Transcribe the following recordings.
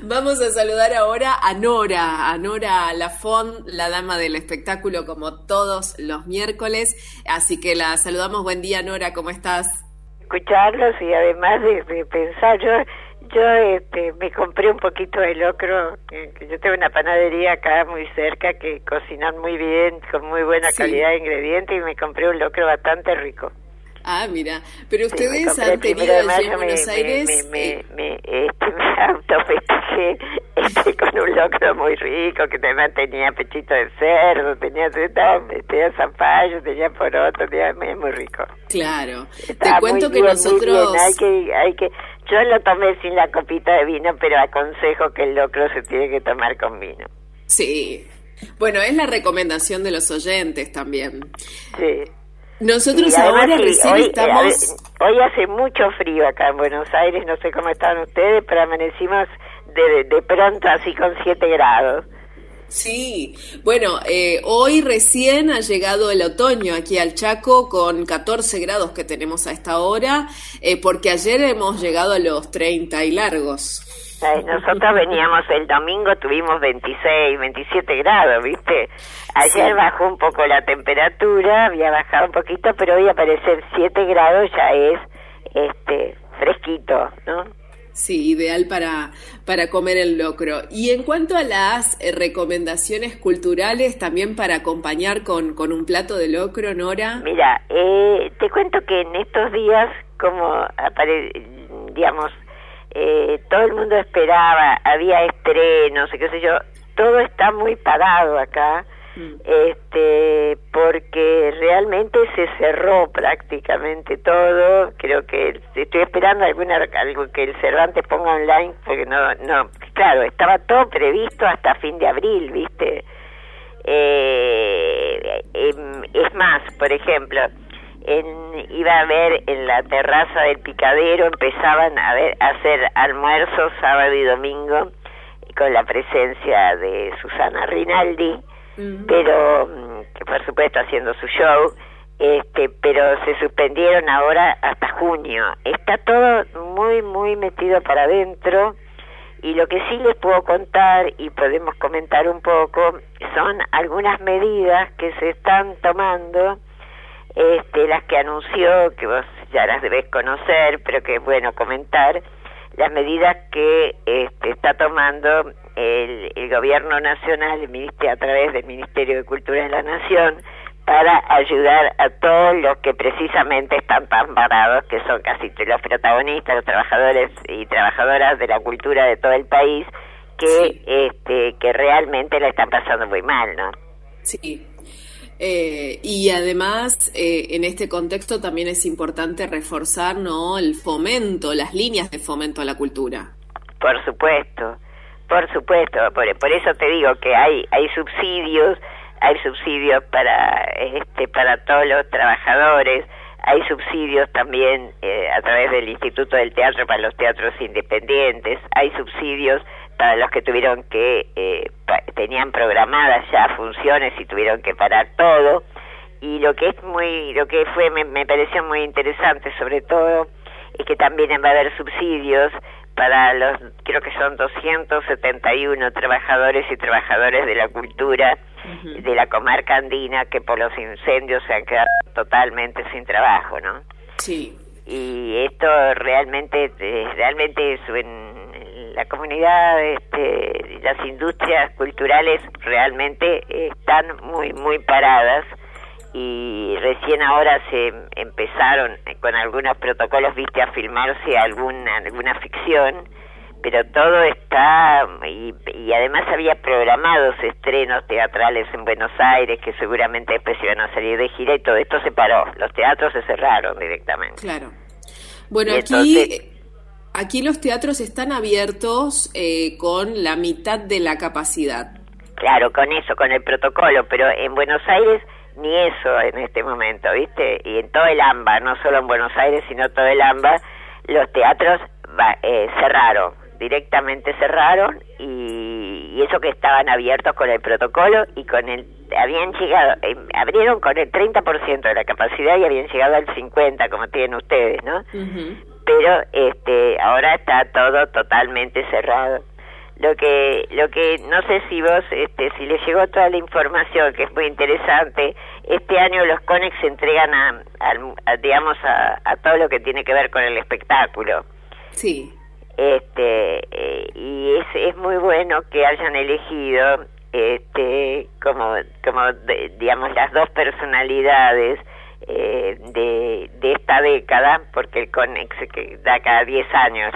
Vamos a saludar ahora a Nora Lafont, la dama del espectáculo, como todos los miércoles. Así que la saludamos. Buen día, Nora, ¿cómo estás? Escucharlos y además de pensar, yo me compré un poquito de locro, que yo tengo una panadería acá muy cerca que cocinan muy bien, con muy buena calidad de ingredientes, y me compré un locro bastante rico. Ah, mira, pero ustedes han tenido allí en Buenos Aires... me autofestejé con un locro muy rico, que además tenía pechito de cerdo, tenía zapallo, tenía poroto, tenía muy rico. Claro, Estaba te cuento que bien, nosotros... Hay que, yo lo tomé sin la copita de vino, pero aconsejo que el locro se tiene que tomar con vino. Sí, bueno, es la recomendación de los oyentes también. Sí. Nosotros ahora recién estamos... Hoy hace mucho frío acá en Buenos Aires, no sé cómo están ustedes, pero amanecimos de pronto así con 7 grados. Sí, bueno, hoy recién ha llegado el otoño aquí al Chaco con 14 grados que tenemos a esta hora, porque ayer hemos llegado a los 30 y largos. Nosotros veníamos el domingo, tuvimos 26, 27 grados, ¿viste? Ayer bajó un poco la temperatura, había bajado un poquito, pero hoy aparecer 7 grados ya es fresquito, ¿no? Sí, ideal para comer el locro. Y en cuanto a las recomendaciones culturales, también para acompañar con un plato de locro, Nora. Mira, te cuento que en estos días, como digamos, todo el mundo esperaba, había estrenos, qué sé yo, todo está muy parado acá, porque realmente se cerró prácticamente todo. Creo que estoy esperando algo que el Cervantes ponga online, porque no, claro, estaba todo previsto hasta fin de abril, ¿viste? Es más, por ejemplo, iba a haber en la terraza del Picadero, empezaban a hacer almuerzos sábado y domingo con la presencia de Susana Rinaldi, pero que por supuesto haciendo su show, pero se suspendieron ahora hasta junio. Está todo muy muy metido para adentro, y lo que sí les puedo contar y podemos comentar un poco son algunas medidas que se están tomando, las que anunció, que vos ya las debés conocer, pero que es bueno comentar, las medidas que está tomando el gobierno nacional, a través del Ministerio de Cultura de la Nación, para ayudar a todos los que precisamente están tan parados, que son casi los protagonistas, los trabajadores y trabajadoras de la cultura de todo el país, que realmente la están pasando muy mal, ¿no? Sí. Y además, en este contexto también es importante reforzar, ¿no?, el fomento, las líneas de fomento a la cultura. Por supuesto. Por eso te digo que hay subsidios para todos los trabajadores, hay subsidios también a través del Instituto del Teatro para los teatros independientes, hay subsidios para los que tuvieron que tenían programadas ya funciones y tuvieron que parar todo. Y lo que me pareció muy interesante, sobre todo, es que también va a haber subsidios para creo que son 271 trabajadores y trabajadoras de la cultura de la comarca andina, que por los incendios se han quedado totalmente sin trabajo, ¿no? Sí. Y esto realmente es en la comunidad, las industrias culturales realmente están muy muy paradas, y recién ahora se empezaron con algunos protocolos, viste, a filmarse alguna ficción, pero todo está, y además había programados estrenos teatrales en Buenos Aires que seguramente después iban a salir de gira, y todo esto se paró, los teatros se cerraron directamente. Claro. Bueno, aquí los teatros están abiertos con la mitad de la capacidad. Claro, con el protocolo, pero en Buenos Aires ni eso en este momento, ¿viste? Y en todo el AMBA, no solo en Buenos Aires, sino todo el AMBA, los teatros directamente cerraron, y eso que estaban abiertos con el protocolo y habían llegado, abrieron con el 30% de la capacidad y habían llegado al 50%, como tienen ustedes, ¿no? Pero ahora está todo totalmente cerrado. Lo que no sé si vos, si les llegó toda la información, que es muy interesante. Este año los CONEX se entregan a todo lo que tiene que ver con el espectáculo. Sí. Y es muy bueno que hayan elegido digamos las dos personalidades de esta década, porque el CONEX que da cada 10 años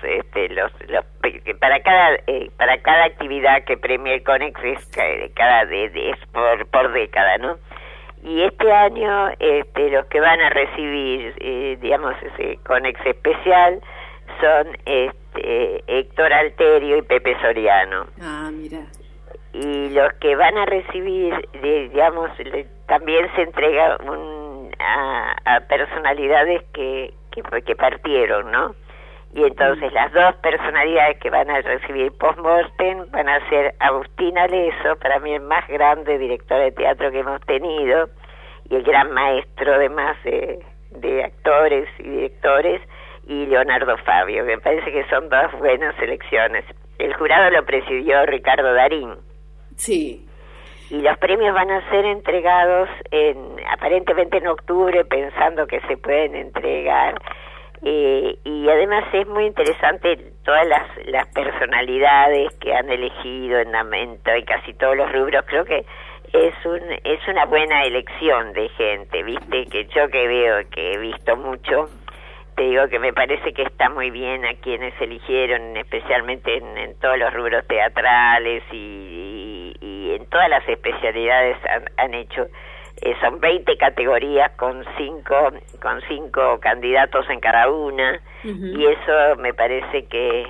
para cada actividad que premia el CONEX es por década, ¿no? Y este año los que van a recibir ese CONEX especial son Héctor Alterio y Pepe Soriano. Ah, mira. Y los que van a recibir, también se entrega a personalidades que partieron, ¿no? Y entonces las dos personalidades que van a recibir post-mortem van a ser Agustín Aleso, para mí el más grande director de teatro que hemos tenido, y el gran maestro además de actores y directores, y Leonardo Fabio, que me parece que son dos buenas selecciones. El jurado lo presidió Ricardo Darín. Sí. Y los premios van a ser entregados aparentemente en octubre, pensando que se pueden entregar. Y además es muy interesante todas las personalidades que han elegido en casi todos los rubros. Creo que es una buena elección de gente, ¿viste? Que yo que he visto mucho, te digo que me parece que está muy bien a quienes eligieron, especialmente en todos los rubros teatrales y en todas las especialidades han hecho. Son 20 categorías con cinco candidatos en cada una. Uh-huh. Y eso me parece que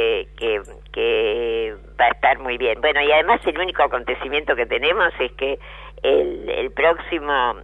va a estar muy bien. Bueno, y además el único acontecimiento que tenemos es que el próximo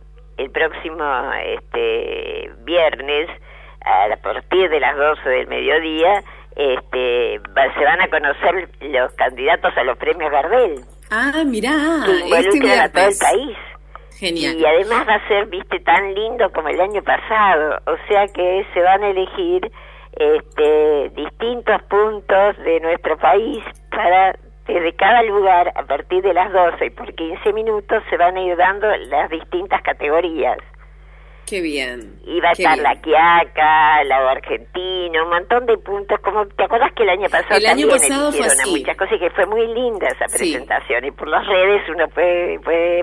viernes, a partir de las 12 del mediodía, se van a conocer los candidatos a los premios Gardel. Ah, mirá, que involucran a todo el país. Genial. Y además va a ser, viste, tan lindo como el año pasado. O sea que se van a elegir distintos puntos de nuestro país desde cada lugar, a partir de las 12 y por 15 minutos, se van a ir dando las distintas categorías. Qué bien. Y va a estar la Quiaca, la Argentina, un montón de puntos. ¿Te acuerdas que el año pasado también eligieron a muchas cosas y que fue muy linda esa presentación? Sí. Y por las redes uno puede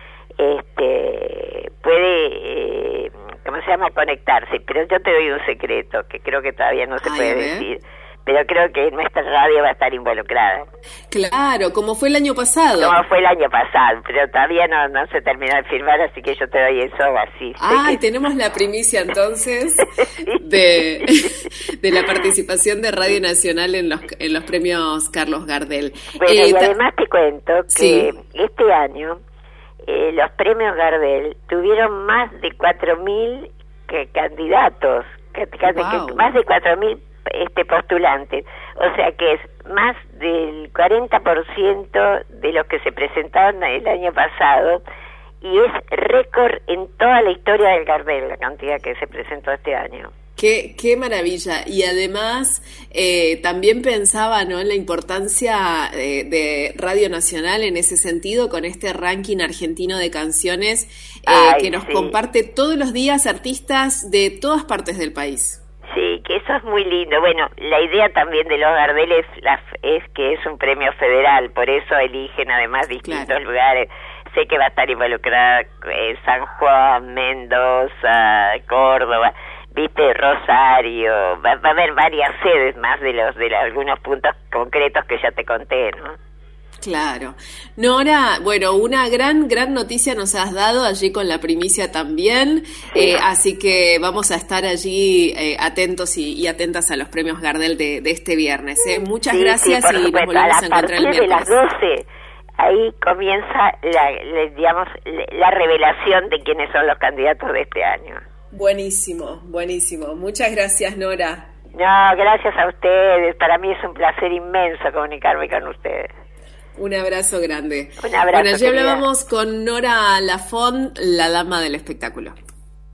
¿cómo se llama? Conectarse. Pero yo te doy un secreto que creo que todavía no se puede decir. Pero creo que nuestra radio va a estar involucrada. Claro, como fue el año pasado. Como fue el año pasado, pero todavía no se terminó de firmar, así que yo te doy eso así. Y tenemos la primicia entonces de la participación de Radio Nacional en los premios Carlos Gardel. Bueno, y además te cuento que este año los premios Gardel tuvieron más de 4.000 candidatos, más de 4.000 postulantes, o sea que es más del 40% de los que se presentaron el año pasado, y es récord en toda la historia del Gardel la cantidad que se presentó este año. Qué maravilla. Y además también pensaba, ¿no?, en la importancia de Radio Nacional en ese sentido, con este ranking argentino de canciones que nos comparte todos los días artistas de todas partes del país. Sí, que eso es muy lindo. Bueno, la idea también de los Gardel es que es un premio federal, por eso eligen además distintos lugares. Sé que va a estar involucrada San Juan, Mendoza, Córdoba, viste, Rosario, va a haber varias sedes más de algunos puntos concretos que ya te conté, ¿no? Claro. Nora, bueno, una gran noticia nos has dado allí con la primicia también, así que vamos a estar allí atentos y atentas a los premios Gardel de este viernes. Muchas gracias y nos volvemos a encontrar el miércoles. De las 12, ahí comienza la revelación de quiénes son los candidatos de este año. Buenísimo. Muchas gracias, Nora. No, gracias a ustedes. Para mí es un placer inmenso comunicarme con ustedes. Un abrazo grande. Un abrazo. Bueno, ya hablábamos con Nora Lafont, la dama del espectáculo.